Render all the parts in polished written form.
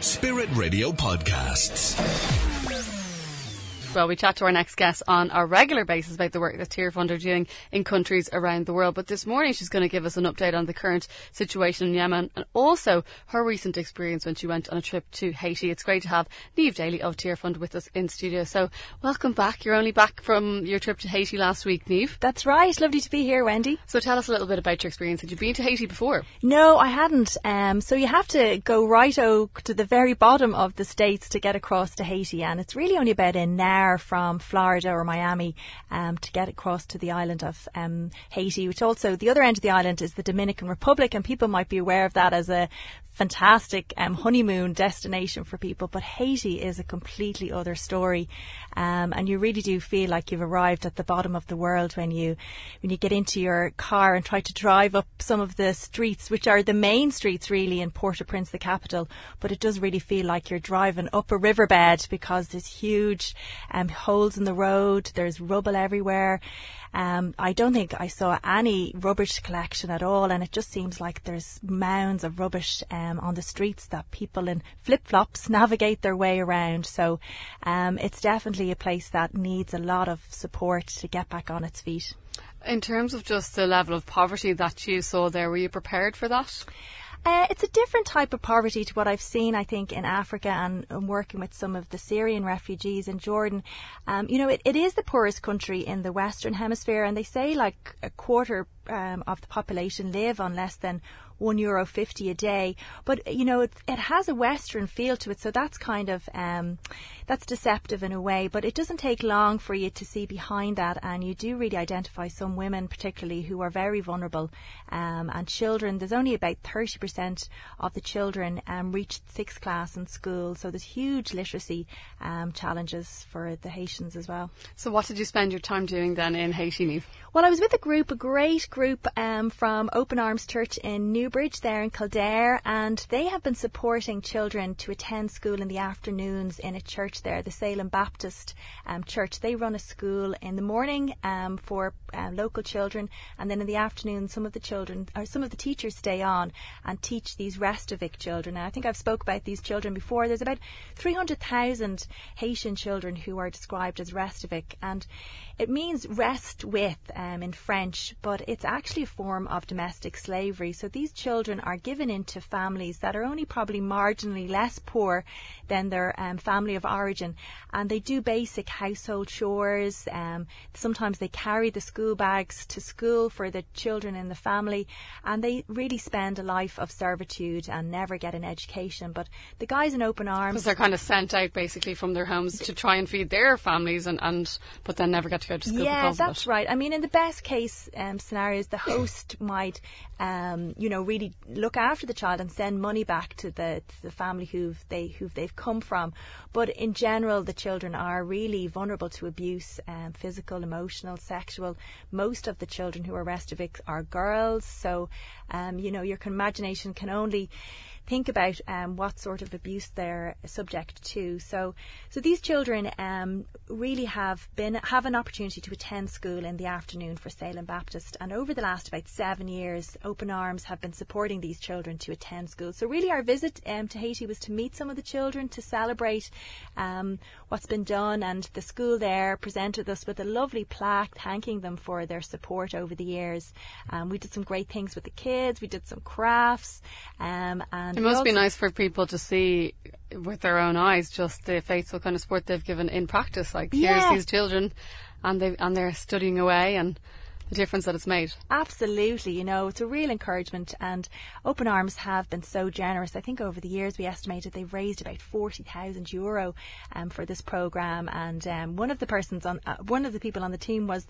Spirit Radio Podcasts. Well, we chat to our next guest on a regular basis about the work that Tearfund are doing in countries around the world. But this morning she's going to give us an update on the current situation in Yemen and also her recent experience when she went on a trip to Haiti. It's great to have Niamh Daly of Tearfund with us in studio. So welcome back. You're only back from your trip to Haiti last week, Niamh. That's right. Lovely to be here, Wendy. So tell us a little bit about your experience. Had you been to Haiti before? No, I hadn't. So you have to go to the very bottom of the States to get across to Haiti, and it's really only about an hour from Florida or Miami to get across to the island of Haiti, which also the other end of the island is the Dominican Republic, and people might be aware of that as a fantastic honeymoon destination for people, but Haiti is a completely other story, and you really do feel like you've arrived at the bottom of the world when you get into your car and try to drive up some of the streets, which are the main streets really in Port-au-Prince, the capital, but it does really feel like you're driving up a riverbed because there's huge holes in the road, there's rubble everywhere. I don't think I saw any rubbish collection at all, and it just seems like there's mounds of rubbish on the streets that people in flip-flops navigate their way around. So it's definitely a place that needs a lot of support to get back on its feet. In terms of just the level of poverty that you saw there, were you prepared for that? It's a different type of poverty to what I've seen, I think, in Africa and working with some of the Syrian refugees in Jordan. It is the poorest country in the Western Hemisphere, and they say like a quarter of the population live on less than €1.50 a day, but it has a Western feel to it, so that's kind of that's deceptive in a way, but it doesn't take long for you to see behind that, and you do really identify some women particularly who are very vulnerable, and children. There's only about 30% of the children reach 6th class in school, so there's huge literacy challenges for the Haitians as well. So what did you spend your time doing then in Haiti, Niamh? Well, I was with a great group from Open Arms Church in Newbridge there in Kildare, and they have been supporting children to attend school in the afternoons in a church there, the Salem Baptist Church. They run a school in the morning for local children, and then in the afternoon some of the teachers stay on and teach these Restavik children. Now, I think I've spoke about these children before. There's about 300,000 Haitian children who are described as Restavik, and it means rest with in French, but it's actually a form of domestic slavery. So these children are given into families that are only probably marginally less poor than their family of origin, and they do basic household chores. Sometimes they carry the school bags to school for the children in the family, and they really spend a life of servitude and never get an education. But the guys in Open Arms, because they're kind of sent out basically from their homes to try and feed their families, but then never get to go to school because of it. Yeah, that's right. I mean, in the best case scenarios, the host might really look after the child and send money back to the family who they've come from. But in general, the children are really vulnerable to abuse, physical, emotional, sexual. Most of the children who are Restavik are girls, so your imagination can only think about what sort of abuse they're subject to. So these children really have an opportunity to attend school in the afternoon for Salem Baptist, and over the last about 7 years, Open Arms have been supporting these children to attend school. So really our visit to Haiti was to meet some of the children, to celebrate what's been done, and the school there presented us with a lovely plaque thanking them for their support over the years. We did some great things with the kids, we did some crafts, and it must be nice for people to see with their own eyes just the faithful kind of support they've given in practice. Like, here's these children and they're studying away, and the difference that it's made. Absolutely, it's a real encouragement, and Open Arms have been so generous. I think over the years we estimated they've raised about €40,000 for this programme, and one of the people on the team was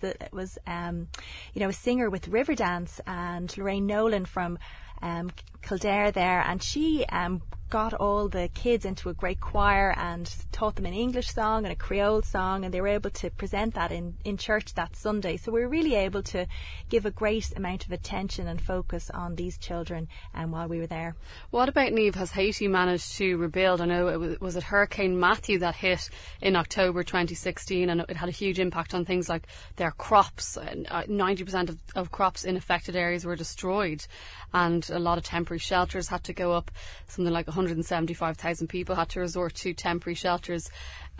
a singer with Riverdance, and Lorraine Nolan from Kildare there, and she got all the kids into a great choir and taught them an English song and a Creole song, and they were able to present that in church that Sunday. So we were really able to give a great amount of attention and focus on these children while we were there. What about, Niamh, has Haiti managed to rebuild? I know it was Hurricane Matthew that hit in October 2016, and it had a huge impact on things like their crops. 90% of crops in affected areas were destroyed, and a lot of temporary temporary shelters had to go up. Something like 175,000 people had to resort to temporary shelters.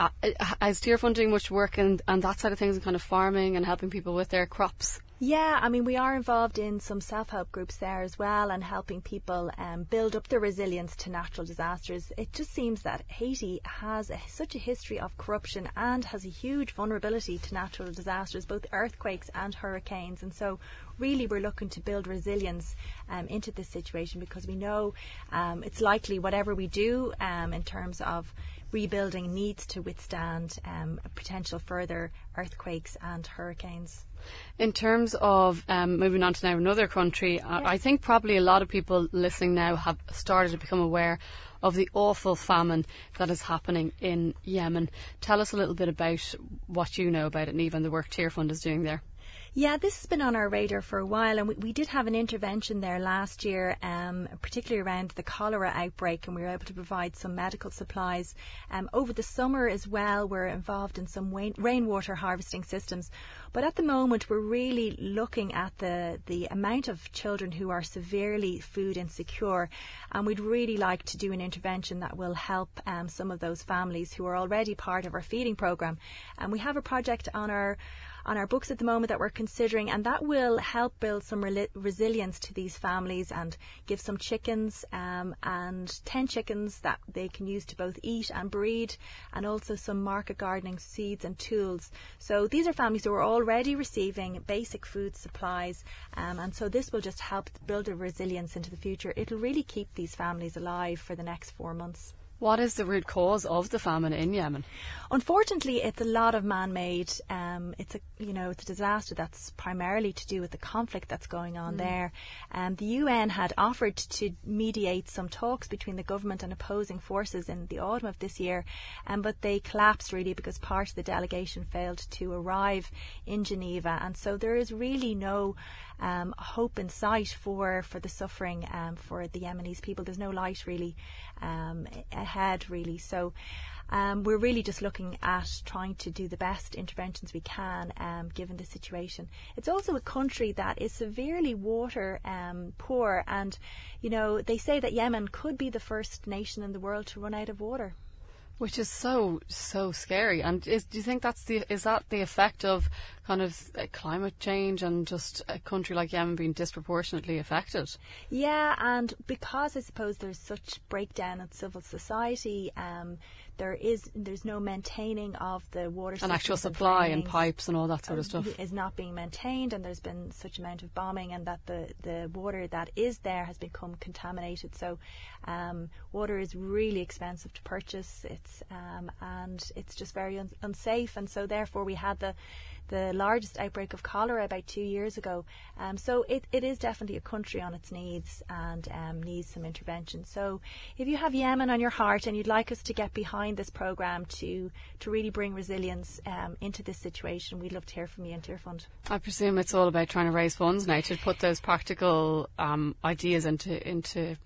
Is Tearfund doing much work and that side of things, and kind of farming and helping people with their crops? Yeah, I mean, we are involved in some self-help groups there as well, and helping people build up their resilience to natural disasters. It just seems that Haiti has such a history of corruption and has a huge vulnerability to natural disasters, both earthquakes and hurricanes. And so really we're looking to build resilience into this situation, because we know it's likely whatever we do in terms of rebuilding needs to withstand potential further earthquakes and hurricanes. In terms of moving on to now another country, I think probably a lot of people listening now have started to become aware of the awful famine that is happening in Yemen. Tell us a little bit about what you know about it, Niamh, and the work Tearfund is doing there. Yeah, this has been on our radar for a while, and we did have an intervention there last year, particularly around the cholera outbreak, and we were able to provide some medical supplies. Over the summer as well, we're involved in some rainwater harvesting systems. But at the moment, we're really looking at the amount of children who are severely food insecure, and we'd really like to do an intervention that will help some of those families who are already part of our feeding programme. And we have a project on our books at the moment that we're considering, and that will help build some resilience to these families and give some chickens and 10 chickens that they can use to both eat and breed, and also some market gardening seeds and tools. So these are families who are already receiving basic food supplies, and so this will just help build a resilience into the future. It'll really keep these families alive for the next 4 months. What is the root cause of the famine in Yemen? Unfortunately, it's a lot of man-made. It's a disaster that's primarily to do with the conflict that's going on there. The UN had offered to mediate some talks between the government and opposing forces in the autumn of this year, but they collapsed really because part of the delegation failed to arrive in Geneva, and so there is really no hope in sight for the suffering for the Yemenis people. There's no light really ahead really. So we're really just looking at trying to do the best interventions we can given the situation. It's also a country that is severely water poor, and they say that Yemen could be the first nation in the world to run out of water. Which is so scary. And do you think is that the effect of kind of climate change and just a country like Yemen being disproportionately affected? Yeah, and because I suppose there's such breakdown in civil society, there's no maintaining of the water systems. An actual supply and pipes and all that sort of stuff is not being maintained, and there's been such amount of bombing, and that the water that is there has become contaminated. So water is really expensive to purchase. And it's just very unsafe, and so therefore we had the largest outbreak of cholera about 2 years ago. So it is definitely a country on its knees and needs some intervention. So if you have Yemen on your heart and you'd like us to get behind this programme to really bring resilience into this situation, we'd love to hear from you in Tearfund. I presume it's all about trying to raise funds now to put those practical ideas into practice.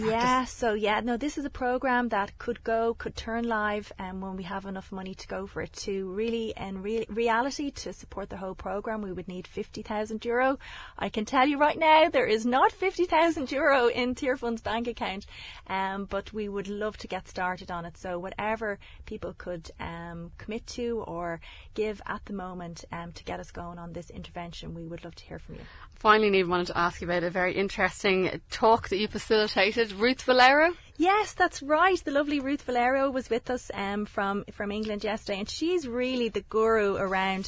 This is a programme that could turn live when we have enough money to go for it. To really, in reality, to support the whole programme, we would need €50,000. I can tell you right now, there is not €50,000 in Tearfund's bank account, but we would love to get started on it. So whatever people could commit to or give at the moment to get us going on this intervention, we would love to hear from you. Finally, Niamh, wanted to ask you about a very interesting talk that you facilitated. Ruth Valero? Yes, that's right. The lovely Ruth Valero was with us from England yesterday, and she's really the guru around,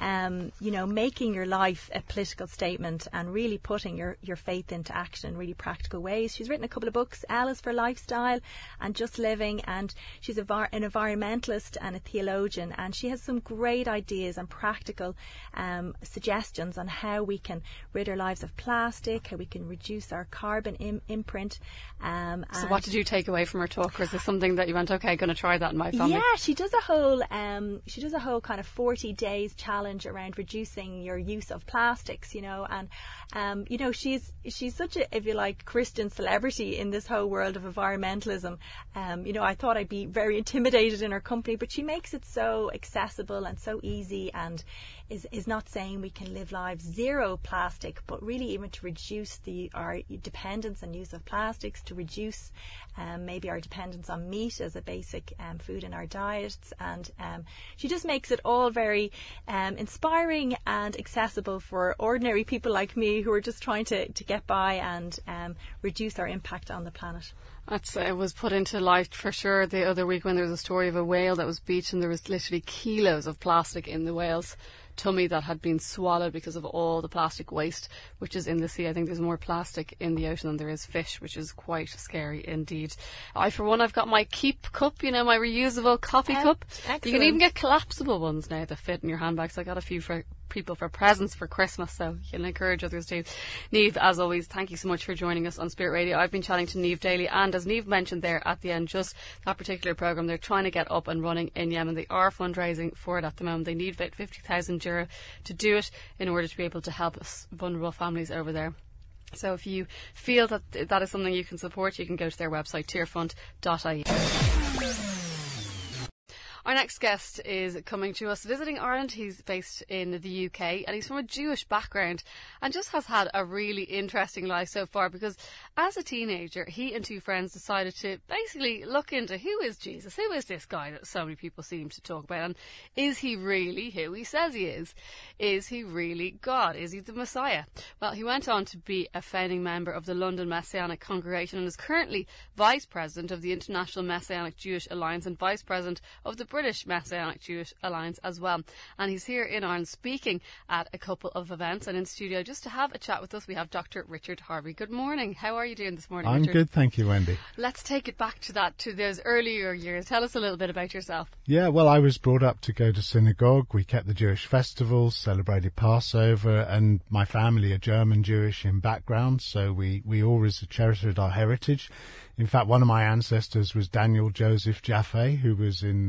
making your life a political statement and really putting your faith into action in really practical ways. She's written a couple of books, L is for Lifestyle and Just Living, and she's an environmentalist and a theologian, and she has some great ideas and practical suggestions on how we can rid our lives of plastic, how we can reduce our carbon imprint. So what did you take away from her talk? Or is this something that you went, okay, going to try that in my family? Yeah, she does a whole kind of 40 days challenge around reducing your use of plastics, and she's such a, if you like, Christian celebrity in this whole world of environmentalism. I thought I'd be very intimidated in her company, but she makes it so accessible and so easy, and is not saying we can live lives zero plastic, but really even to reduce our dependence and use of plastics, to reduce maybe our dependence on meat as a basic food in our diets. And she just makes it all very inspiring and accessible for ordinary people like me who are just trying to get by and reduce our impact on the planet. It was put into light for sure the other week when there was a story of a whale that was beached, and there was literally kilos of plastic in the whale's tummy that had been swallowed because of all the plastic waste which is in the sea. I think there's more plastic in the ocean than there is fish, which is quite scary indeed. I've got my Keep cup, my reusable coffee cup. Excellent. You can even get collapsible ones now that fit in your handbag, so I got a few for people for presents for Christmas, so you can encourage others too. Niamh, as always, thank you so much for joining us on Spirit Radio. I've been chatting to Niamh Daly, and as Niamh mentioned there at the end, just that particular programme they're trying to get up and running in Yemen. They are fundraising for it at the moment. They need about €50,000 to do it in order to be able to help vulnerable families over there. So if you feel that that is something you can support, you can go to their website, tearfund.ie. Our next guest is coming to us visiting Ireland. He's based in the UK, and he's from a Jewish background and just has had a really interesting life so far, because as a teenager he and two friends decided to basically look into who is Jesus, who is this guy that so many people seem to talk about, and is he really who he says he is? Is he really God? Is he the Messiah? Well, he went on to be a founding member of the London Messianic Congregation and is currently Vice President of the International Messianic Jewish Alliance and Vice President of the British Messianic Jewish Alliance as well. And he's here in Ireland speaking at a couple of events, and in studio just to have a chat with us we have Dr. Richard Harvey. Good morning. How are you doing this morning, I'm Richard? good, thank you, Wendy. Let's take it back to those earlier years. Tell us a little bit about yourself. Yeah, well, I was brought up to go to synagogue. We kept the Jewish festivals, celebrated Passover, and my family are German Jewish in background, so we always cherished our heritage. In fact, one of my ancestors was Daniel Joseph Jaffe, who was in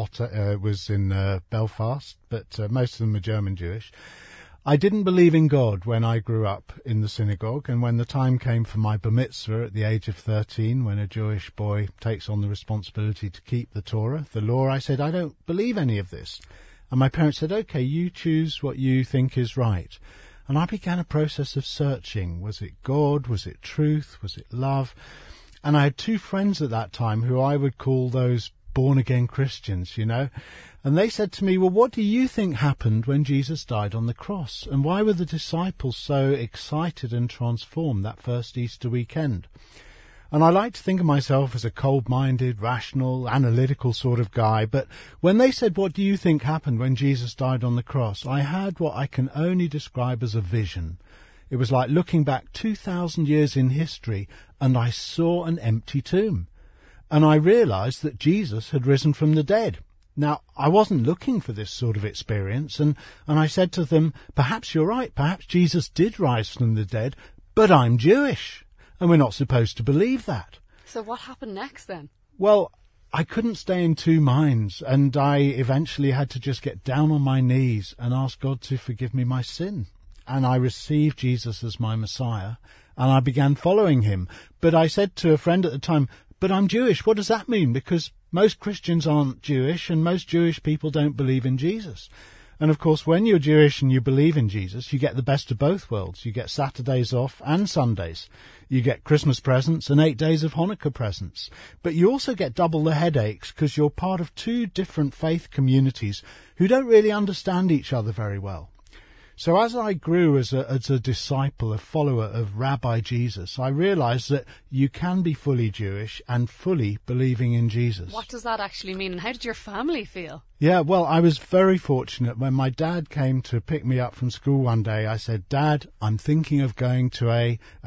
Belfast, but most of them are German Jewish. I didn't believe in God when I grew up in the synagogue, and when the time came for my bar mitzvah at the age of 13, when a Jewish boy takes on the responsibility to keep the Torah, the law, I said, I don't believe any of this. And my parents said, okay, you choose what you think is right. And I began a process of searching. Was it God? Was it truth? Was it love? And I had two friends at that time who I would call those born-again Christians, And they said to me, well, what do you think happened when Jesus died on the cross? And why were the disciples so excited and transformed that first Easter weekend? And I like to think of myself as a cold-minded, rational, analytical sort of guy. But when they said, what do you think happened when Jesus died on the cross? I had what I can only describe as a vision. It was like looking back 2,000 years in history, and I saw an empty tomb. And I realized that Jesus had risen from the dead. Now, I wasn't looking for this sort of experience, and I said to them, perhaps you're right, perhaps Jesus did rise from the dead, but I'm Jewish, and we're not supposed to believe that. So what happened next then? Well, I couldn't stay in two minds, and I eventually had to just get down on my knees and ask God to forgive me my sin. And I received Jesus as my Messiah, and I began following him. But I said to a friend at the time, but I'm Jewish, what does that mean? Because most Christians aren't Jewish, and most Jewish people don't believe in Jesus. And of course, when you're Jewish and you believe in Jesus, you get the best of both worlds. You get Saturdays off and Sundays. You get Christmas presents and 8 days of Hanukkah presents. But you also get double the headaches because you're part of two different faith communities who don't really understand each other very well. So as I grew as a disciple, a follower of Rabbi Jesus, I realized that you can be fully Jewish and fully believing in Jesus. What does that actually mean, and how did your family feel? Yeah, well, I was very fortunate. When my dad came to pick me up from school one day, I said, Dad, I'm thinking of going to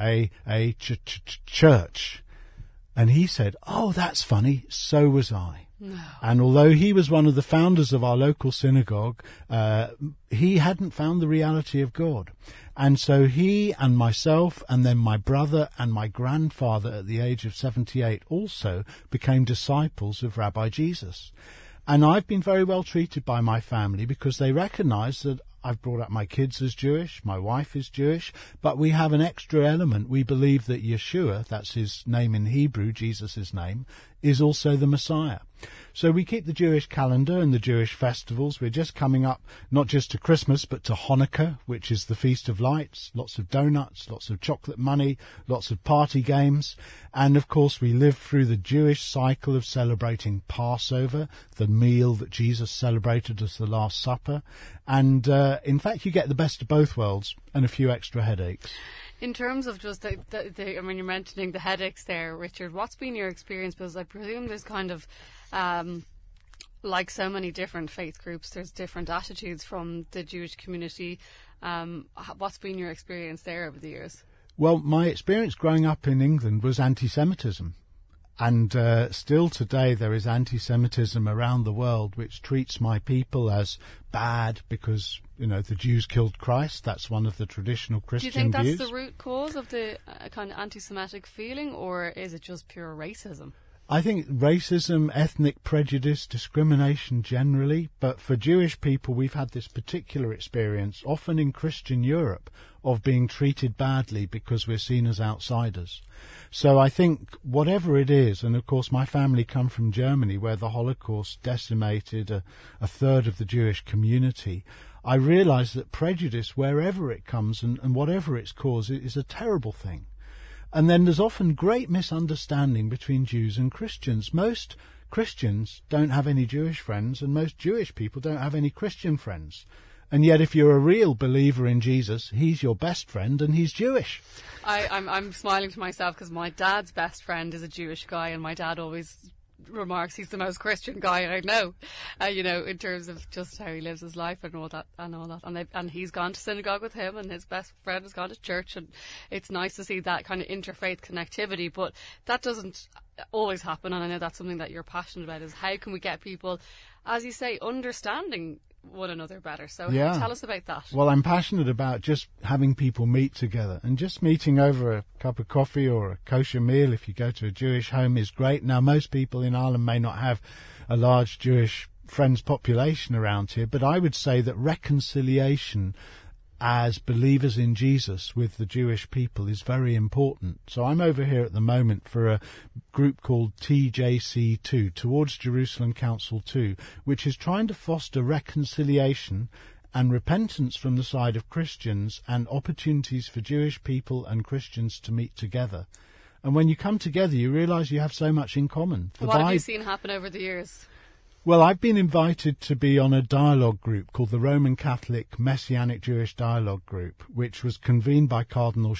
a church. And he said, oh, that's funny. So was I. No. And although he was one of the founders of our local synagogue, he hadn't found the reality of God. And so he and myself and then my brother and my grandfather at the age of 78 also became disciples of Rabbi Jesus. And I've been very well treated by my family because they recognize that I've brought up my kids as Jewish, my wife is Jewish, but we have an extra element. We believe that Yeshua, that's his name in Hebrew, Jesus' name, is also the Messiah. So we keep the Jewish calendar and the Jewish festivals. We're just coming up not just to Christmas but to Hanukkah, which is the Feast of Lights, lots of donuts, lots of chocolate money, lots of party games. And of course we live through the Jewish cycle of celebrating Passover, the meal that Jesus celebrated as the Last Supper. And in fact you get the best of both worlds and a few extra headaches. In terms of just I mean, you're mentioning the headaches there, Richard. What's been your experience? Because I presume there's kind of, like so many different faith groups, there's different attitudes from the Jewish community. What's been your experience there over the years? Well, my experience growing up in England was anti-Semitism. And still today there is anti-Semitism around the world which treats my people as bad because, you know, the Jews killed Christ. That's one of the traditional Christian views. Do you think that's the root cause of the kind of anti-Semitic feeling, or is it just pure racism? I think racism, ethnic prejudice, discrimination generally, but for Jewish people we've had this particular experience, often in Christian Europe, of being treated badly because we're seen as outsiders. So I think whatever it is, and of course my family come from Germany where the Holocaust decimated a third of the Jewish community, I realise that prejudice, wherever it comes and whatever its cause, is a terrible thing. And then there's often great misunderstanding between Jews and Christians. Most Christians don't have any Jewish friends, and most Jewish people don't have any Christian friends. And yet if you're a real believer in Jesus, he's your best friend and he's Jewish. I'm smiling to myself because my dad's best friend is a Jewish guy, and my dad always remarks he's the most Christian guy I know, you know, in terms of just how he lives his life and all that. And he's gone to synagogue with him, and his best friend has gone to church, and it's nice to see that kind of interfaith connectivity. But that doesn't always happen, and I know that's something that you're passionate about, is how can we get people, as you say, understanding one another better. So tell us about that. Well, I'm passionate about just having people meet together, and just meeting over a cup of coffee or a kosher meal if you go to a Jewish home is great. Now, most people in Ireland may not have a large Jewish friends population around here, but I would say that reconciliation as believers in Jesus with the Jewish people is very important. So I'm over here at the moment for a group called TJC2, Towards Jerusalem Council 2, which is trying to foster reconciliation and repentance from the side of Christians and opportunities for Jewish people and Christians to meet together. And when you come together, you realise you have so much in common. What have you seen happen over the years? Well, I've been invited to be on a dialogue group called the Roman Catholic Messianic Jewish Dialogue Group, which was convened by Cardinal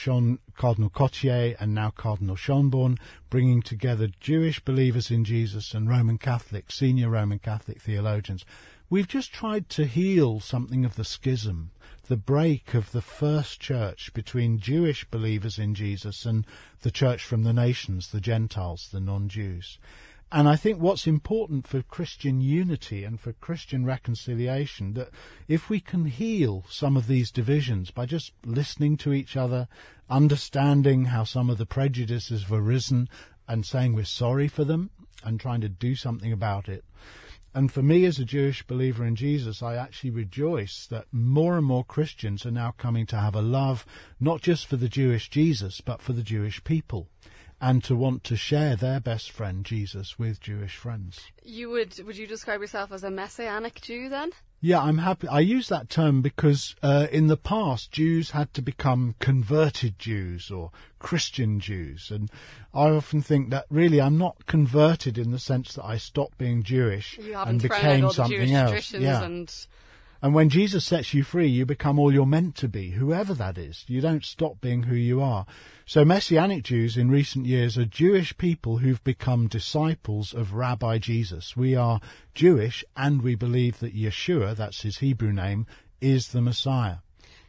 Cottier and now Cardinal Schönborn, bringing together Jewish believers in Jesus and Roman Catholic, senior Roman Catholic theologians. We've just tried to heal something of the schism, the break of the first church between Jewish believers in Jesus and the church from the nations, the Gentiles, the non-Jews. And I think what's important for Christian unity and for Christian reconciliation, that if we can heal some of these divisions by just listening to each other, understanding how some of the prejudices have arisen and saying we're sorry for them and trying to do something about it. And for me as a Jewish believer in Jesus, I actually rejoice that more and more Christians are now coming to have a love, not just for the Jewish Jesus, but for the Jewish people, and to want to share their best friend, Jesus, with Jewish friends. Would you describe yourself as a Messianic Jew then? Yeah, I'm happy. I use that term because in the past, Jews had to become converted Jews or Christian Jews. And I often think that really I'm not converted in the sense that I stopped being Jewish and became something else. Yeah. And when Jesus sets you free, you become all you're meant to be, whoever that is. You don't stop being who you are. So Messianic Jews in recent years are Jewish people who've become disciples of Rabbi Jesus. We are Jewish and we believe that Yeshua, that's his Hebrew name, is the Messiah.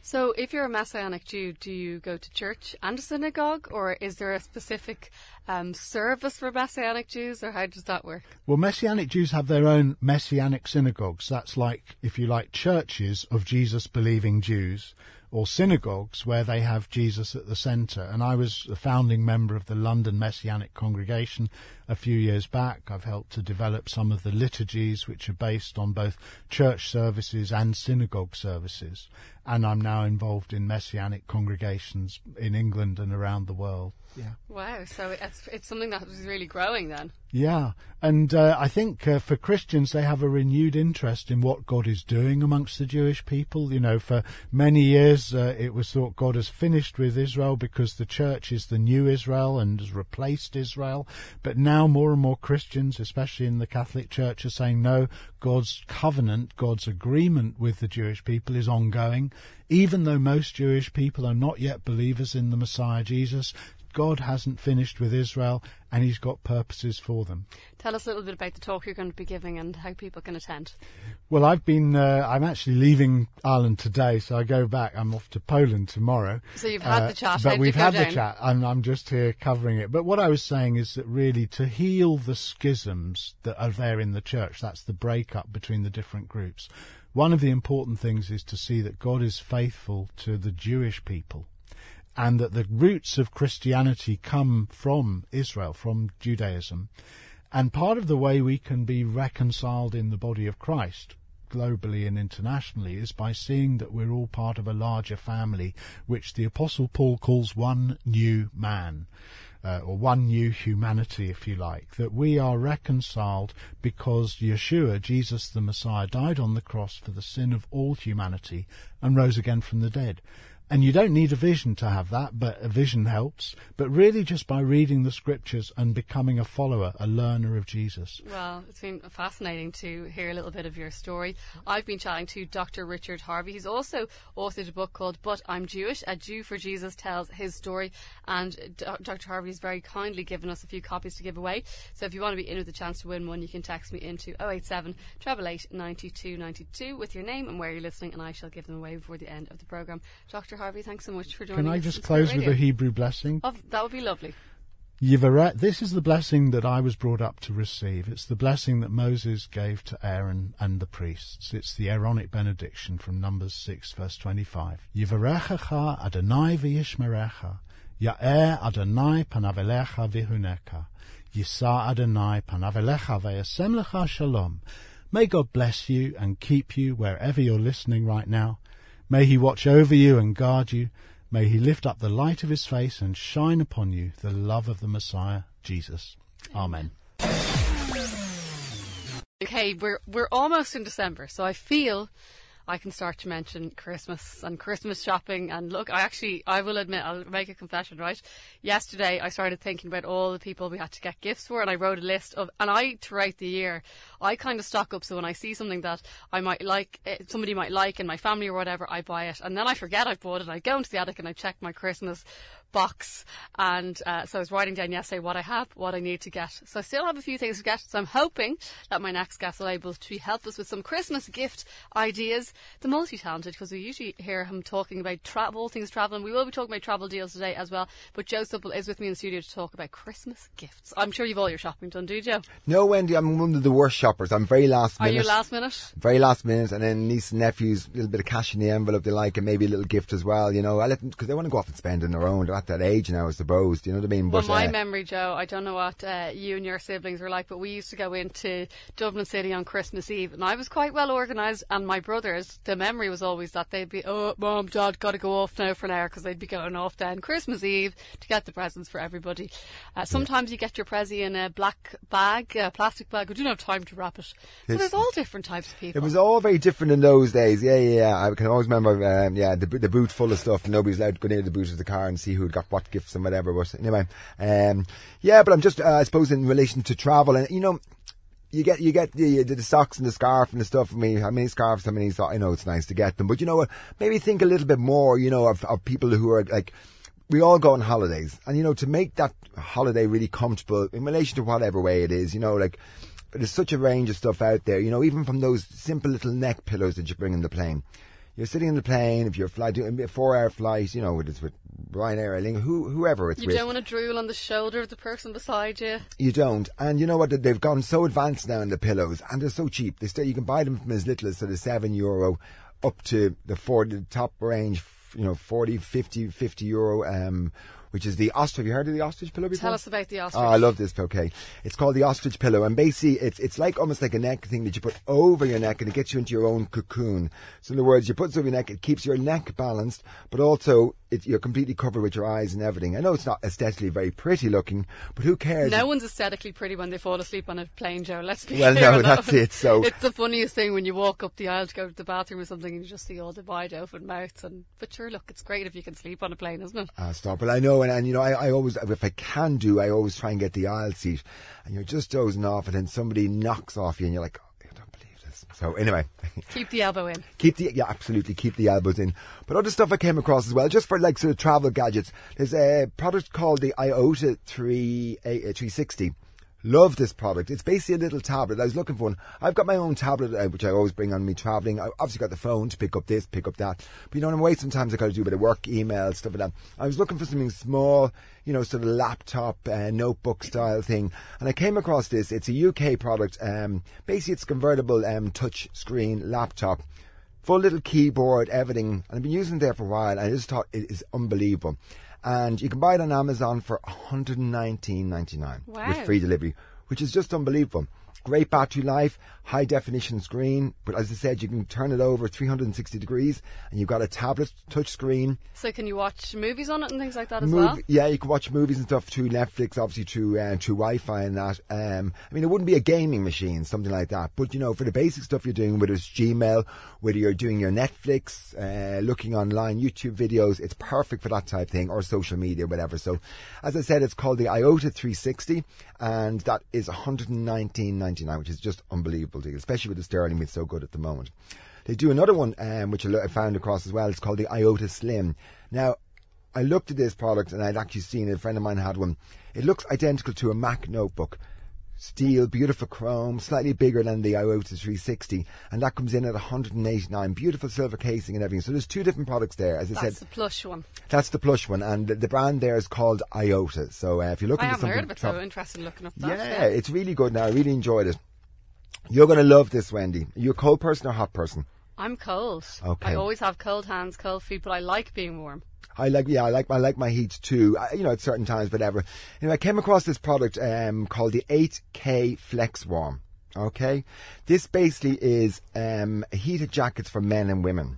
So if you're a Messianic Jew, do you go to church and a synagogue, or is there a specific service for Messianic Jews, or how does that work? Well, Messianic Jews have their own Messianic synagogues. That's like, if you like, churches of Jesus-believing Jews, or synagogues where they have Jesus at the centre. And I was a founding member of the London Messianic Congregation a few years back. I've helped to develop some of the liturgies which are based on both church services and synagogue services. And I'm now involved in Messianic congregations in England and around the world. Yeah. Wow, so it's something that is really growing then. Yeah, and I think for Christians they have a renewed interest in what God is doing amongst the Jewish people. You know, for many years it was thought God has finished with Israel because the church is the new Israel and has replaced Israel. But now more and more Christians, especially in the Catholic Church, are saying no, God's covenant, God's agreement with the Jewish people is ongoing. Even though most Jewish people are not yet believers in the Messiah Jesus, God hasn't finished with Israel, and he's got purposes for them. Tell us a little bit about the talk you're going to be giving and how people can attend. Well, I'm actually leaving Ireland today, so I go back. I'm off to Poland tomorrow. So you've had the chat. But we've had the chat, and I'm just here covering it. But what I was saying is that really to heal the schisms that are there in the church, that's the breakup between the different groups. One of the important things is to see that God is faithful to the Jewish people, and that the roots of Christianity come from Israel, from Judaism. And part of the way we can be reconciled in the body of Christ, globally and internationally, is by seeing that we're all part of a larger family, which the Apostle Paul calls one new man, or one new humanity, if you like, that we are reconciled because Yeshua, Jesus the Messiah, died on the cross for the sin of all humanity and rose again from the dead. And you don't need a vision to have that, but a vision helps. But really just by reading the scriptures and becoming a follower, a learner of Jesus. Well, it's been fascinating to hear a little bit of your story. I've been chatting to Dr. Richard Harvey. He's also authored a book called But I'm Jewish, A Jew for Jesus Tells His Story. And Dr. Harvey has very kindly given us a few copies to give away. So if you want to be in with a chance to win one, you can text me into 087 888 92 92 with your name and where you're listening, and I shall give them away before the end of the programme. Dr. Harvey, thanks so much for joining us. Can I just close with a Hebrew blessing? Oh, that would be lovely. Yivarech, this is the blessing that I was brought up to receive. It's the blessing that Moses gave to Aaron and the priests. It's the Aaronic benediction from Numbers 6, verse 25. Yivarechecha Adonai v'yishmerecha, Ya'er Adonai panavelecha v'huneka, Yisa Adonai panavelecha v'yasem lecha shalom. May God bless you and keep you wherever you're listening right now. May he watch over you and guard you. May he lift up the light of his face and shine upon you the love of the Messiah, Jesus. Amen. Okay, we're almost in December, so I feel I can start to mention Christmas and Christmas shopping. And look, I will admit, I'll make a confession, right? Yesterday I started thinking about all the people we had to get gifts for, and I wrote a list of, and throughout the year, I kind of stock up, so when I see something that I might like, somebody might like in my family or whatever, I buy it, and then I forget I bought it. I go into the attic and I check my Christmas box, and so I was writing down yesterday what I have, what I need to get. So I still have a few things to get, so I'm hoping that my next guest will be able to help us with some Christmas gift ideas. The multi-talented, because we usually hear him talking about all things travel, and we will be talking about travel deals today as well. But Joe Supple is with me in the studio to talk about Christmas gifts. I'm sure you've all your shopping done, do you, Joe? No, Wendy, I'm one of the worst shoppers. I'm very last minute. Are you last minute? Very last minute, and then niece and nephews, a little bit of cash in the envelope they like, and maybe a little gift as well, you know. I let them, because they want to go off and spend on their own. They're at that age now, I suppose, do you know what I mean? But my memory, Joe, I don't know what you and your siblings were like, but we used to go into Dublin City on Christmas Eve, and I was quite well organised, and my brothers, the memory was always that they'd be, oh, Mum, Dad, got to go off now for an hour, because they'd be going off then Christmas Eve to get the presents for everybody. Sometimes you get your prezi in a black bag, a plastic bag, but you don't have time to wrap it. So there's all different types of people. It was all very different in those days. Yeah. I can always remember, the boot full of stuff, and nobody's allowed to go near the boot of the car and see who'd got what gifts and whatever. But anyway, but I'm just, I suppose, in relation to travel, and you know, you get the socks and the scarf and the stuff. I mean, how many scarves, how many, I know it's nice to get them, but you know what, maybe think a little bit more, you know, of people who are like, we all go on holidays, and you know, to make that holiday really comfortable in relation to whatever way it is, you know, like, there's such a range of stuff out there, you know, even from those simple little neck pillows that you bring in the plane. You're sitting in the plane, if you're doing a 4-hour flight, you know, whether it's with Ryanair, Aer Lingus, whoever it's You with. don't want to drool on the shoulder of the person beside you. You don't. And you know what? They've gone so advanced now in the pillows, and they're so cheap. You can buy them from as little as sort of €7 up to the top range, you know, 40, 50 euro, which is the ostrich. Have you heard of the ostrich pillow before? Tell us about the ostrich. Oh, I love this. Okay, it's called the ostrich pillow, and basically it's like almost like a neck thing that you put over your neck, and it gets you into your own cocoon. So in other words, you put it over your neck, it keeps your neck balanced, but also you're completely covered with your eyes and everything. I know it's not aesthetically very pretty looking, but who cares? No one's aesthetically pretty when they fall asleep on a plane, Joe. Let's be Well, clear no, on that that's one. it. So it's the funniest thing when you walk up the aisle to go to the bathroom or something, and you just see all the wide open mouths. But sure, look, it's great if you can sleep on a plane, isn't it? Stop. But I know, and you know, I always, if I can do, I always try and get the aisle seat, and you're just dozing off, and then somebody knocks off you, and you're like, oh, I don't believe this. So anyway. Keep the elbow in. Absolutely, keep the elbows in. But other stuff I came across as well, just for like sort of travel gadgets. There's a product called the IOTA 360. Love this product. It's basically a little tablet. I was looking for one. I've got my own tablet, which I always bring on me travelling. I obviously got the phone to pick up this, pick up that. But you know, when I'm away, sometimes I got to do a bit of work, emails, stuff like that. I was looking for something small, you know, sort of laptop, notebook style thing. And I came across this. It's a UK product. Basically, it's a convertible touch screen laptop. Full little keyboard, everything. And I've been using it there for a while. And I just thought it is unbelievable. And you can buy it on Amazon for $119.99 with free delivery, which is just unbelievable. Great battery life, high definition screen, but as I said, you can turn it over 360 degrees, and you've got a tablet touch screen. So can you watch movies on it and things like that as well? Yeah, you can watch movies and stuff through Netflix, obviously through Wi-Fi and that. I mean, it wouldn't be a gaming machine, something like that, but you know, for the basic stuff you're doing, whether it's Gmail, whether you're doing your Netflix, looking online, YouTube videos, it's perfect for that type of thing, or social media, whatever. So, as I said, it's called the IOTA 360, and that is $119.99, which is just unbelievable deal, especially with the sterling being so good at the moment. They do another one, which I found across as well. It's called the IOTA Slim. Now, I looked at this product and I'd actually seen it. A friend of mine had one. It looks identical to a Mac notebook. Steel, beautiful chrome, slightly bigger than the IOTA 360, and that comes in at $189. Beautiful silver casing and everything. So there's two different products there. As I said, that's the plush one. That's the plush one, and the brand there is called IOTA. So if you're looking for something, I haven't heard of it, so interested in looking up that. Yeah, it's really good. Now I really enjoyed it. You're going to love this, Wendy. Are you a cold person or hot person? I'm cold. Okay. I always have cold hands, cold feet, but I like being warm. I like my heat too. You know, at certain times, whatever. You know, I came across this product called the 8K Flex Warm. Okay, this basically is heated jackets for men and women.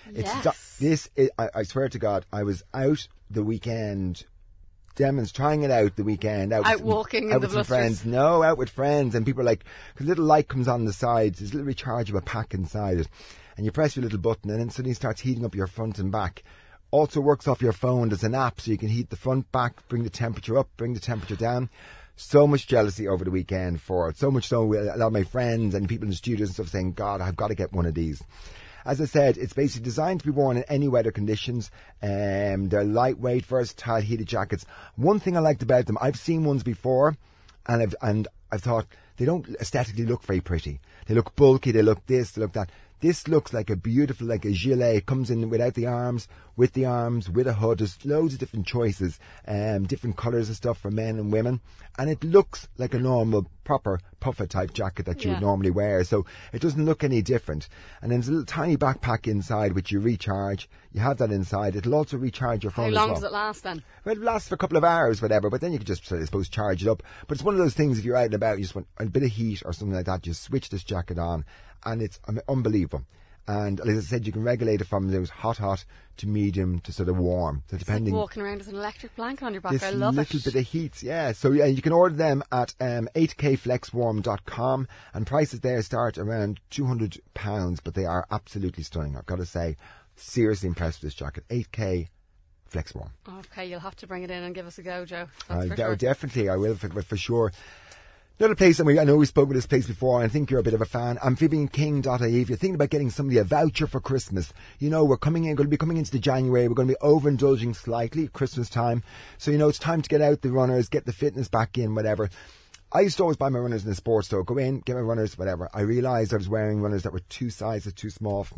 Yes. I swear to God, I was out the weekend. Trying it out the weekend. Out walking in out the with some blusters. friends. No, out with friends, and people are like, because a little light comes on the sides, there's a little rechargeable pack inside it, and you press your little button, and then suddenly it starts heating up your front and back. Also works off your phone. There's an app, so you can heat the front, back, bring the temperature up, bring the temperature down. So much jealousy over the weekend for it. So much so, a lot of my friends and people in the studios and stuff saying, God, I've got to get one of these. As I said, it's basically designed to be worn in any weather conditions. They're lightweight, versatile, heated jackets. One thing I liked about them, I've seen ones before, and I've thought they don't aesthetically look very pretty. They look bulky. They look this. They look that. This looks like a beautiful, like a gilet. It comes in without the arms, with the arms, with a hood. There's loads of different choices, different colours of stuff for men and women. And it looks like a normal, proper puffer type jacket that you would normally wear. So it doesn't look any different. And then there's a little tiny backpack inside which you recharge. You have that inside. It'll also recharge your phone as well. How long does it last then? Well, it lasts for a couple of hours, whatever, but then you can just, I suppose, charge it up. But it's one of those things, if you're out and about, you just want a bit of heat or something like that, just switch this jacket on, and it's unbelievable. And as I said, you can regulate it from those hot to medium to sort of warm. So depending, it's like walking around with an electric blanket on your back. this I love little it. bit of heat, yeah. So yeah, you can order them at 8kflexwarm.com, and prices there start around £200, but they are absolutely stunning. I've got to say, seriously impressed with this jacket. 8K Flexwarm. Okay, you'll have to bring it in and give us a go, Joe. That's for sure. Definitely, I will for sure. Another place, and I know we spoke about this place before, and I think you're a bit of a fan, amphibianking.ie. If you're thinking about getting somebody a voucher for Christmas, you know, we're going to be coming into the January, we're going to be overindulging slightly at Christmas time. So, you know, it's time to get out the runners, get the fitness back in, whatever. I used to always buy my runners in the sports store, go in, get my runners, whatever. I realised I was wearing runners that were 2 sizes too small for me.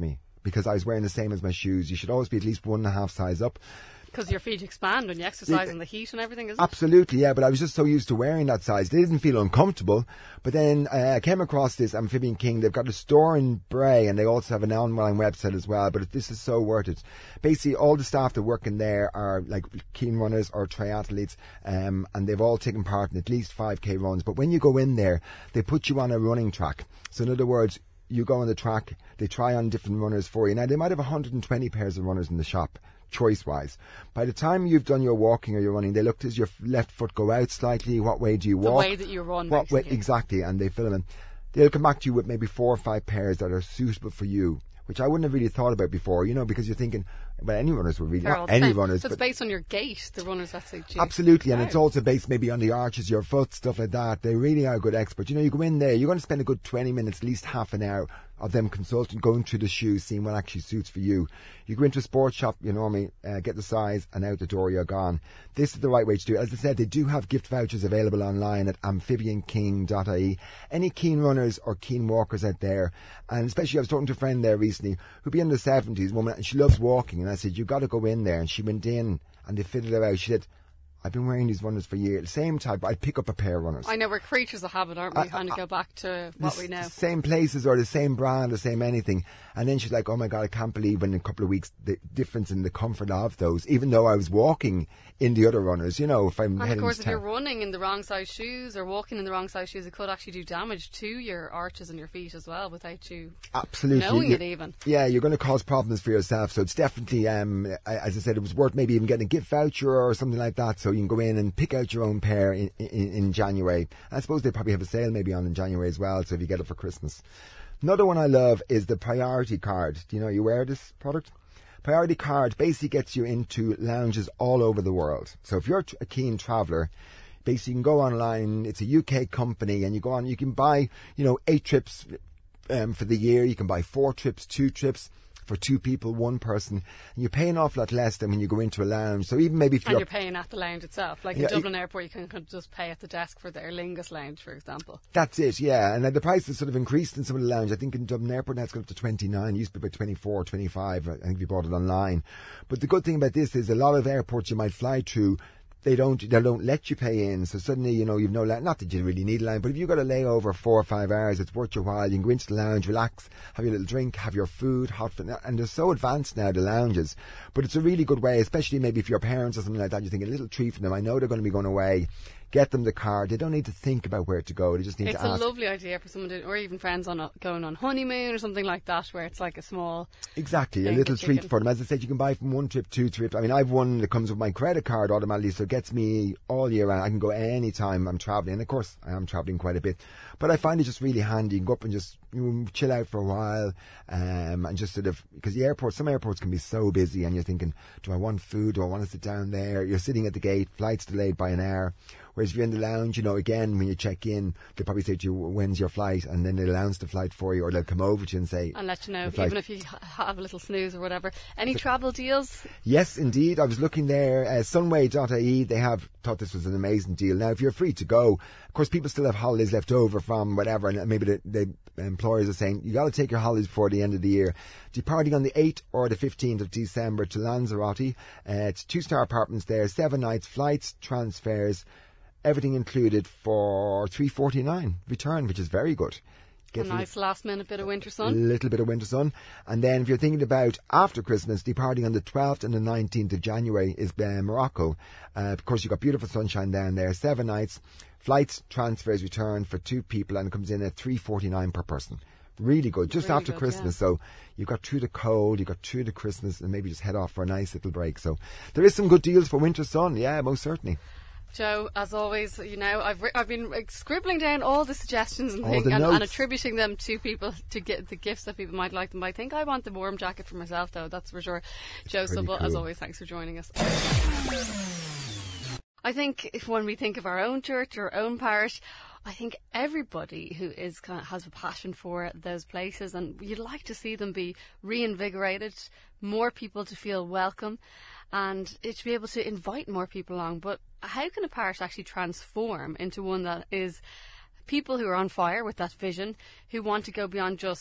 because I was wearing the same as my shoes. You should always be at least 1.5 size up. Because your feet expand when you exercise and the heat and everything, isn't it? Absolutely, yeah, but I was just so used to wearing that size. They didn't feel uncomfortable. But then I came across this Amphibian King. They've got a store in Bray, and they also have an online website as well. But this is so worth it. Basically, all the staff that work in there are like keen runners or triathletes, and they've all taken part in at least 5K runs. But when you go in there, they put you on a running track. So in other words, you go on the track, they try on different runners for you. Now, they might have 120 pairs of runners in the shop, choice-wise. By the time you've done your walking or your running, they look, does your left foot go out slightly? What way do you walk? The way that you run, what way, basically. exactly, and they film it. They'll come back to you with maybe 4 or 5 pairs that are suitable for you, which I wouldn't have really thought about before, because you're thinking, well, any runners would really, They're all not the any same. runners. So it's but based on your gait, the runners that suit you. absolutely, and Wow. it's also based maybe on the arches, your foot, stuff like that. They really are good experts. You go in there, you're going to spend a good 20 minutes, at least half an hour of them consulting, going through the shoes, seeing what actually suits for you. You go into a sports shop, you normally get the size, and out the door you're gone. This is the right way to do it. As I said, they do have gift vouchers available online at amphibianking.ie. Any keen runners or keen walkers out there, and especially I was talking to a friend there recently who'd be in the 70s, woman, and she loves walking, and I said, you've got to go in there, and she went in and they fitted her out. She said, I've been wearing these runners for years. Same type, I'd pick up a pair of runners. I know we're creatures of habit, aren't we? Kind of go back to what we know. Same places or the same brand, the same anything. And then she's like, oh my God, I can't believe in a couple of weeks the difference in the comfort of those, even though I was walking in the other runners, if I'm And heading of course, to if you're town. running in the wrong size shoes or walking in the wrong size shoes, it could actually do damage to your arches and your feet as well without you Absolutely. knowing it even. Yeah, you're going to cause problems for yourself. So it's definitely, as I said, it was worth maybe even getting a gift voucher or something like that. So you can go in and pick out your own pair in January. I suppose they probably have a sale maybe on in January as well. So if you get it for Christmas. Another one I love is the Priority Card. Do you know you wear this product? Priority Card basically gets you into lounges all over the world. So if you're a keen traveller, basically you can go online. It's a UK company, and you go on. You can buy, 8 trips for the year. You can buy 4 trips, 2 trips for 2 people, 1 person, and you pay an awful lot less than when you go into a lounge. So even maybe if And you're paying at the lounge itself. Like Yeah, in Dublin Airport, you can just pay at the desk for the Aer Lingus lounge, for example. that's it, yeah. And the price has sort of increased in some of the lounge. I think in Dublin Airport now it's gone up to 29. It used to be about 24, 25. I think we bought it online. But the good thing about this is a lot of airports you might fly through, they don't let you pay in. So suddenly, you've no lounge. Not that you really need a lounge, but if you've got a layover 4 or 5 hours, it's worth your while. You can go into the lounge, relax, have your little drink, have your food, hot food. And they're so advanced now, the lounges. But it's a really good way, especially maybe if your parents or something like that, you think a little treat for them. I know they're going to be going away. Get them the card. They don't need to think about where to go. They just need It's to ask. a lovely idea for someone to, or even friends going on honeymoon or something like that, where it's like a small... Exactly, a thing little that you treat can- for them. As I said, you can buy from 1 trip, 2 trips. I mean, I've one that comes with my credit card automatically, so it gets me all year round. I can go any time I'm travelling. And of course, I am travelling quite a bit. But I find it just really handy. You can go up and just chill out for a while, and just sort of, because some airports can be so busy, and you're thinking, do I want food? Do I want to sit down there? You're sitting at the gate, flight's delayed by an hour. Whereas if you're in the lounge, again, when you check in, they'll probably say to you, when's your flight? And then they'll announce the flight for you, or they'll come over to you and say... And let you know, the flight. even if you have a little snooze or whatever. Any travel deals? Yes, indeed. I was looking there. Sunway.ie, they have thought this was an amazing deal. Now, if you're free to go, of course, people still have holidays left over from whatever, and maybe the employers are saying, you got to take your holidays before the end of the year. Departing on the 8th or the 15th of December to Lanzarote. It's 2-star apartments there, 7 nights, flights, transfers, everything included for $349 return, which is very good. A nice last minute bit of winter sun. A little bit of winter sun. And then if you're thinking about after Christmas, departing on the 12th and the 19th of January is Morocco. Of course, you've got beautiful sunshine down there. 7 nights, flights, transfers, return for 2 people, and it comes in at $349 per person. Really good. Just Really after good, Christmas. yeah. So you've got through the cold, you've got through the Christmas, and maybe just head off for a nice little break. So there is some good deals for winter sun. Yeah, most certainly. Joe, as always, I've been scribbling down all the suggestions and things the and notes. attributing them to people to get the gifts that people might like them. But I think I want the warm jacket for myself, though. That's for sure. Joe Pretty Subble, as cool. always, thanks for joining us. I think when we think of our own church or our own parish, I think everybody who is has a passion for those places, and you'd like to see them be reinvigorated, more people to feel welcome, and to be able to invite more people along. But how can a parish actually transform into one that is people who are on fire with that vision, who want to go beyond just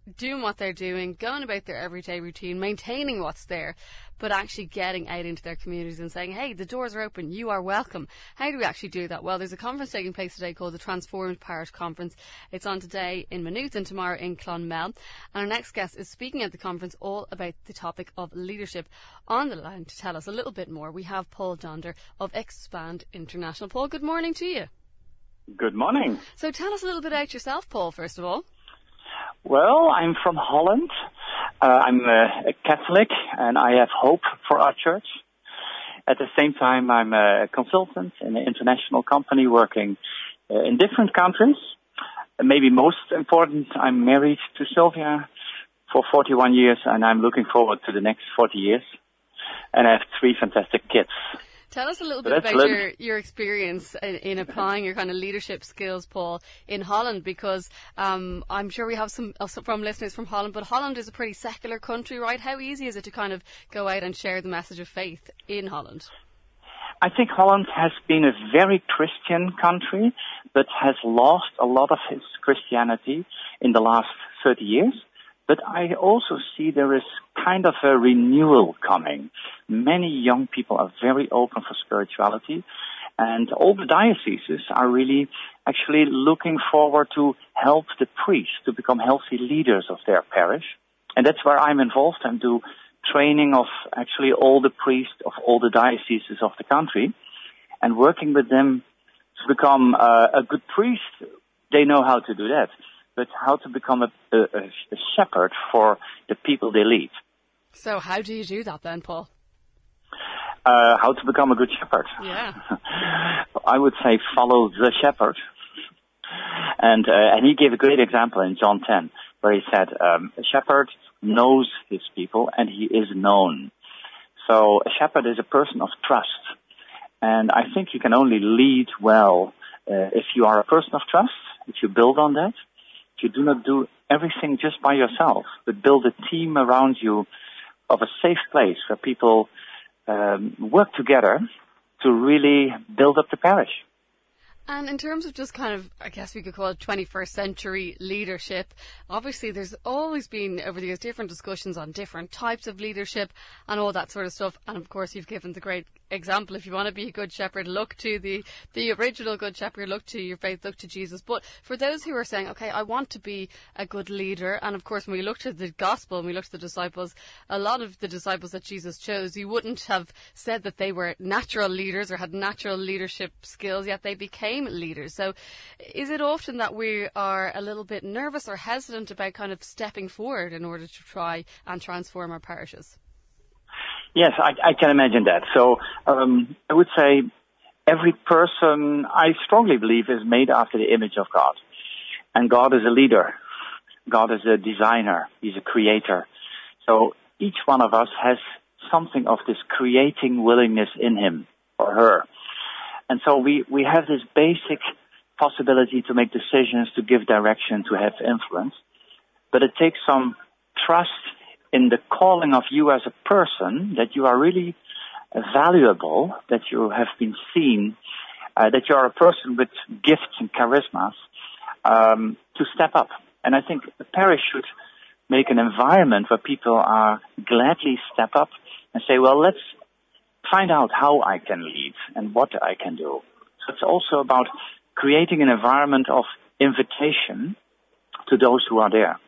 doing what they're doing, going about their everyday routine, maintaining what's there, but actually getting out into their communities and saying, hey, the doors are open, you are welcome. How do we actually do that? Well, there's a conference taking place today called the Transformed Parish Conference. It's on today in Maynooth and tomorrow in Clonmel. And our next guest is speaking at the conference all about the topic of leadership. On the line to tell us a little bit more, we have Paul Donder of Expand International. Paul, good morning to you. Good morning. So tell us a little bit about yourself, Paul, first of all. Well, I'm from Holland. I'm a Catholic, and I have hope for our church. At the same time, I'm a consultant in an international company working in different countries. And maybe most important, I'm married to Sylvia for 41 years, and I'm looking forward to the next 40 years. And I have 3 fantastic kids. Tell us a little bit about your experience in applying your kind of leadership skills, Paul, in Holland, because I'm sure we have some from listeners from Holland, but Holland is a pretty secular country, right? How easy is it to kind of go out and share the message of faith in Holland? I think Holland has been a very Christian country, but has lost a lot of its Christianity in the last 30 years. But I also see there is kind of a renewal coming. Many young people are very open for spirituality, and all the dioceses are really actually looking forward to help the priests to become healthy leaders of their parish. And that's where I'm involved and do training of actually all the priests of all the dioceses of the country, and working with them to become a good priest. They know how to do that. But how to become a shepherd for the people they lead. So how do you do that then, Paul? How to become a good shepherd. Yeah. I would say follow the shepherd. And he gave a great example in John 10, where he said, a shepherd knows his people and he is known. So a shepherd is a person of trust. And I think you can only lead well if you are a person of trust, if you build on that. You do not do everything just by yourself, but build a team around you of a safe place where people work together to really build up the parish. And in terms of just kind of, I guess we could call it 21st century leadership, obviously there's always been over the years different discussions on different types of leadership and all that sort of stuff. And of course you've given the great example. If you want to be a good shepherd, look to the original good shepherd, look to your faith, look to Jesus. But for those who are saying, okay, I want to be a good leader, and of course when we look to the gospel and we look to the disciples, a lot of the disciples that Jesus chose, you wouldn't have said that they were natural leaders or had natural leadership skills, yet they became leaders. So is it often that we are a little bit nervous or hesitant about kind of stepping forward in order to try and transform our parishes? Yes, I can imagine that. So I would say every person, I strongly believe, is made after the image of God. And God is a leader. God is a designer. He's a creator. So each one of us has something of this creating willingness in him or her. And so we have this basic possibility to make decisions, to give direction, to have influence. But it takes some trust in the calling of you as a person, that you are really valuable, that you have been seen, that you are a person with gifts and charismas, to step up. And I think the parish should make an environment where people are gladly step up and say, well, let's find out how I can lead and what I can do. So it's also about creating an environment of invitation to those who are there.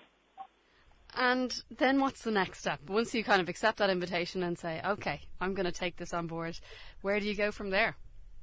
And then what's the next step? Once you kind of accept that invitation and say, okay, I'm going to take this on board, where do you go from there?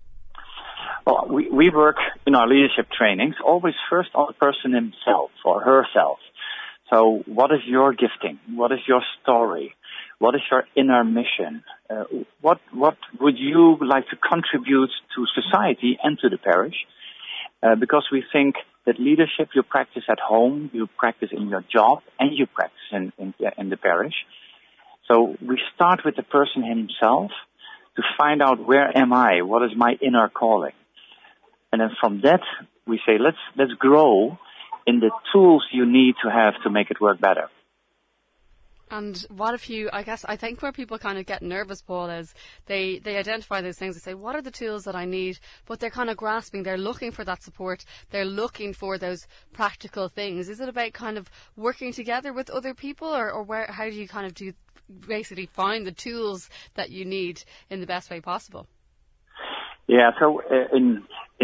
Well, we work in our leadership trainings always first on the person himself or herself. So what is your gifting? What is your story? What is your inner mission? What would you like to contribute to society and to the parish? Because we think that leadership you practice at home, you practice in your job, and you practice in the parish. So we start with the person himself to find out, where am I? What is my inner calling? And then from that, we say, let's grow in the tools you need to have to make it work better. And what if I think where people kind of get nervous, Paul, is they identify those things. They say, what are the tools that I need? But they're kind of grasping. They're looking for that support. They're looking for those practical things. Is it about kind of working together with other people, or how do you kind of basically find the tools that you need in the best way possible? Yeah, so in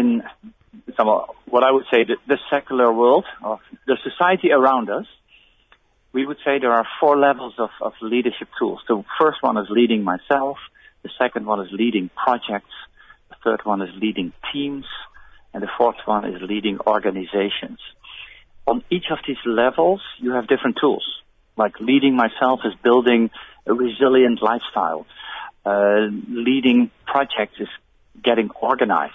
what I would say, the secular world, of the society around us, we would say there are 4 levels of leadership tools. The first one is leading myself. The second one is leading projects. The third one is leading teams. And the fourth one is leading organizations. On each of these levels, you have different tools. Like leading myself is building a resilient lifestyle. Leading projects is getting organized.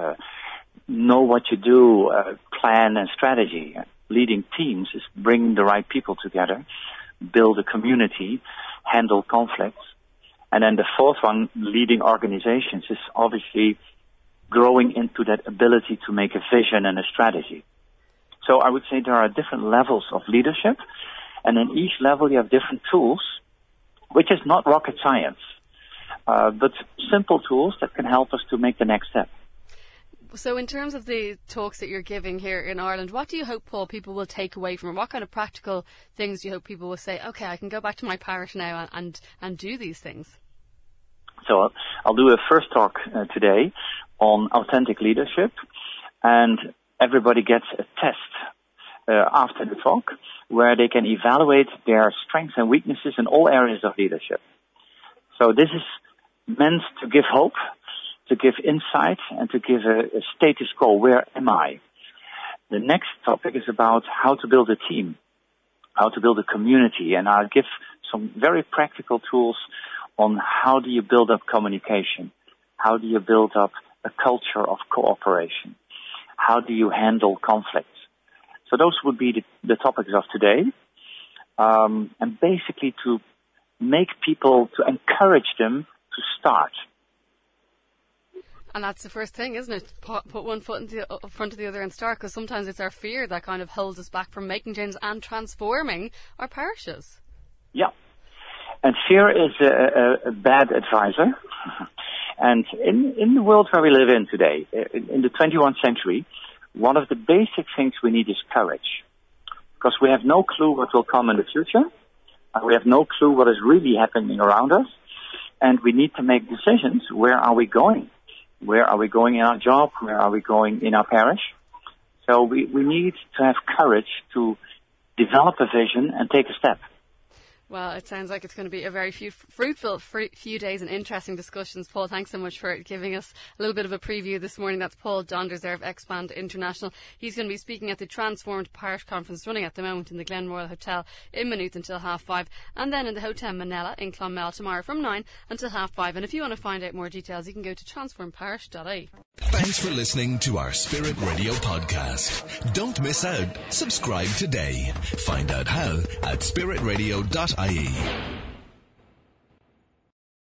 Know what you do, plan and strategy. Leading teams is bringing the right people together, build a community, handle conflicts. And then the fourth one, leading organizations, is obviously growing into that ability to make a vision and a strategy. So I would say there are different levels of leadership, and in each level you have different tools, which is not rocket science, but simple tools that can help us to make the next step. So in terms of the talks that you're giving here in Ireland, what do you hope, Paul, people will take away from it? What kind of practical things do you hope people will say, okay, I can go back to my parish now and do these things? So I'll do a first talk today on authentic leadership, and everybody gets a test after the talk where they can evaluate their strengths and weaknesses in all areas of leadership. So this is meant to give hope, to give insight, and to give a status quo. Where am I? The next topic is about how to build a team, how to build a community, and I'll give some very practical tools on how do you build up communication, how do you build up a culture of cooperation, how do you handle conflicts. So those would be the topics of today, and basically to make people, to encourage them to start. And that's the first thing, isn't it? Put one foot in front of the other and start, because sometimes it's our fear that kind of holds us back from making changes and transforming our parishes. Yeah. And fear is a bad advisor. And in the world where we live in today, in the 21st century, one of the basic things we need is courage. Because we have no clue what will come in the future. We have no clue what is really happening around us. And we need to make decisions. Where are we going? Where are we going in our job? Where are we going in our parish? So we need to have courage to develop a vision and take a step. Well, it sounds like it's going to be a very fruitful few days and interesting discussions. Paul, thanks so much for giving us a little bit of a preview this morning. That's Paul Donderser of Expand International. He's going to be speaking at the Transformed Parish Conference running at the moment in the Glenroyal Hotel in Maynooth until 5:30, and then in the Hotel Manila in Clonmel tomorrow from 9 until 5:30. And if you want to find out more details, you can go to transformparish.ie. Thanks for listening to our Spirit Radio podcast. Don't miss out. Subscribe today. Find out how at spiritradio.ie.